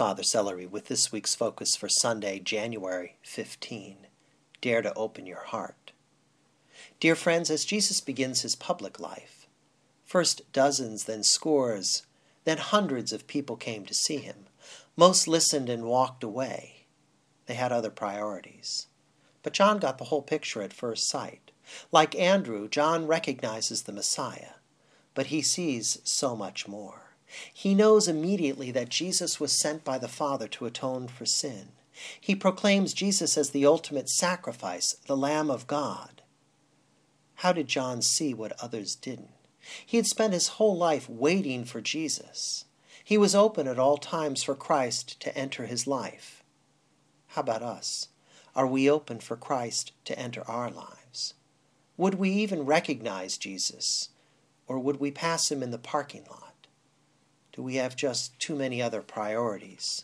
Father Celery with this week's focus for Sunday, January 15. Dare to open your heart. Dear friends, as Jesus begins his public life, first dozens, then scores, then hundreds of people came to see him. Most listened and walked away. They had other priorities. But John got the whole picture at first sight. Like Andrew, John recognizes the Messiah, but he sees so much more. He knows immediately that Jesus was sent by the Father to atone for sin. He proclaims Jesus as the ultimate sacrifice, the Lamb of God. How did John see what others didn't? He had spent his whole life waiting for Jesus. He was open at all times for Christ to enter his life. How about us? Are we open for Christ to enter our lives? Would we even recognize Jesus, or would we pass him in the parking lot? Do we have just too many other priorities?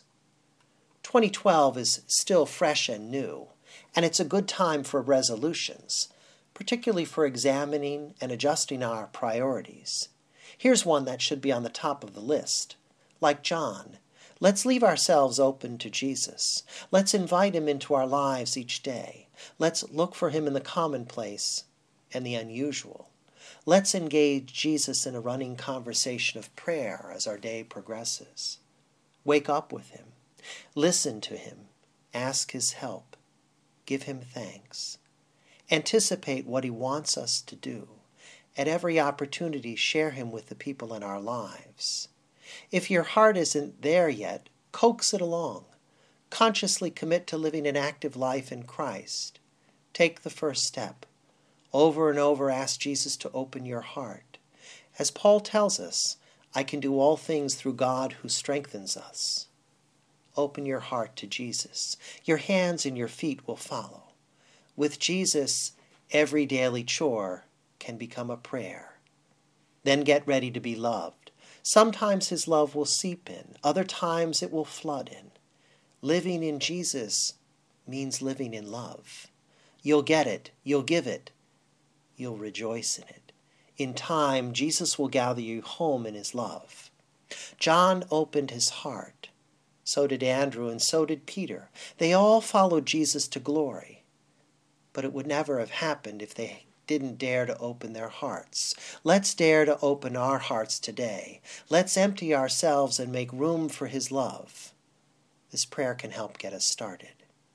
2012 is still fresh and new, and it's a good time for resolutions, particularly for examining and adjusting our priorities. Here's one that should be on the top of the list. Like John, let's leave ourselves open to Jesus. Let's invite him into our lives each day. Let's look for him in the commonplace and the unusual. Let's engage Jesus in a running conversation of prayer as our day progresses. Wake up with him. Listen to him. Ask his help. Give him thanks. Anticipate what he wants us to do. At every opportunity, share him with the people in our lives. If your heart isn't there yet, coax it along. Consciously commit to living an active life in Christ. Take the first step. Over and over ask Jesus to open your heart. As Paul tells us, I can do all things through God who strengthens us. Open your heart to Jesus. Your hands and your feet will follow. With Jesus, every daily chore can become a prayer. Then get ready to be loved. Sometimes his love will seep in. Other times it will flood in. Living in Jesus means living in love. You'll get it. You'll give it. You'll rejoice in it. In time, Jesus will gather you home in his love. John opened his heart. So did Andrew, and so did Peter. They all followed Jesus to glory. But it would never have happened if they didn't dare to open their hearts. Let's dare to open our hearts today. Let's empty ourselves and make room for his love. This prayer can help get us started.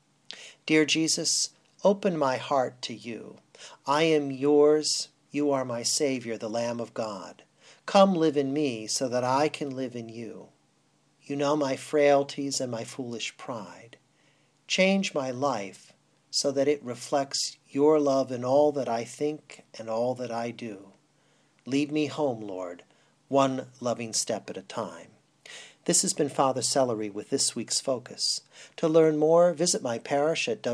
Dear Jesus, open my heart to you. I am yours. You are my Savior, the Lamb of God. Come live in me so that I can live in you. You know my frailties and my foolish pride. Change my life so that it reflects your love in all that I think and all that I do. Lead me home, Lord, one loving step at a time. This has been Father Celery with this week's focus. To learn more, visit my parish at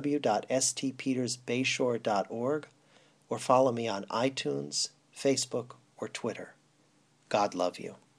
www.stpetersbayshore.org or follow me on iTunes, Facebook, or Twitter. God love you.